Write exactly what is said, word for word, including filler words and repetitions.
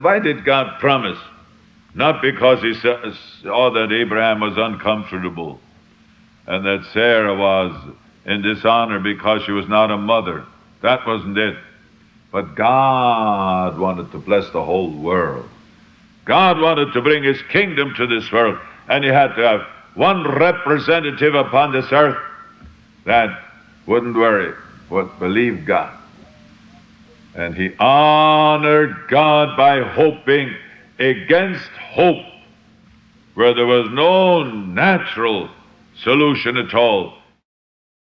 Why did God promise? Not because he saw that Abraham was uncomfortable and that Sarah was in dishonor because she was not a mother. That wasn't it. But God wanted to bless the whole world. God wanted to bring his kingdom to this world, and he had to have one representative upon this earth that wouldn't worry, would believe God. And he honored God by hoping against hope, where there was no natural solution at all.